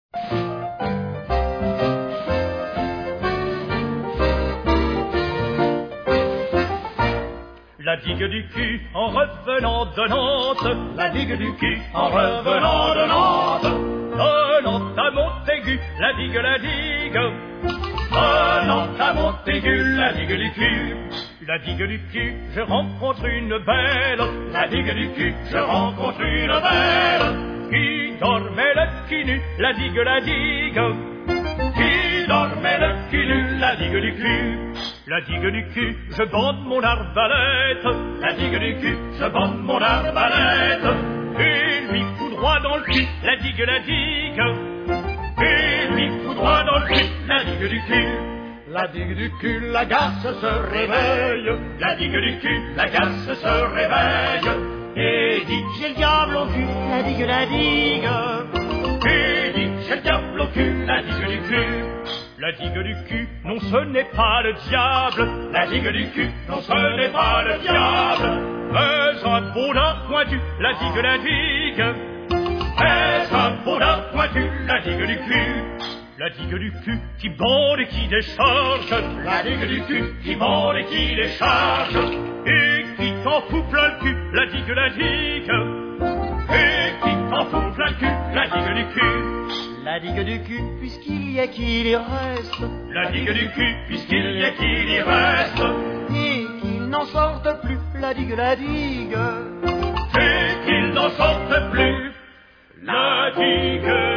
La digue du cul en revenant de Nantes, la digue du cul en revenant de Nantes, de Nantes à Montaigu, la digue, de Nantes à Montaigu, la digue du cul. La digue du cul, je rencontre une belle, la digue du cul, je rencontre une belle, qui dormait le cul nu, la digue, qui dormait le cul nu, la digue du cul. La digue du cul, je bande mon arbalète, la digue du cul, je bande mon arbalète, et lui fous droit dans le cul, la digue, et lui fous droit dans le cul, la digue du cul. La digue du cul, la garce se réveille, la digue du cul, la garce se réveille, et dit j'ai le diable au cul, la digue, et dit j'ai le diable au cul, la digue du cul. La digue du cul, non ce n'est pas le diable, la digue du cul, non ce n'est pas le diable, mais un boudin pointu, la digue, mais un boudin pointu, la digue du cul. La digue du cul qui bande et qui décharge, la digue du cul qui bande et qui décharge, et qui t'en fout plein le cul, la digue, et qui t'en fout plein le cul, la digue du cul. La digue du cul, puisqu'il y a qu'il y reste, la digue du cul, puisqu'il y a qu'il y reste, et qu'il n'en sorte plus, la digue, et qu'il n'en sorte plus, la digue.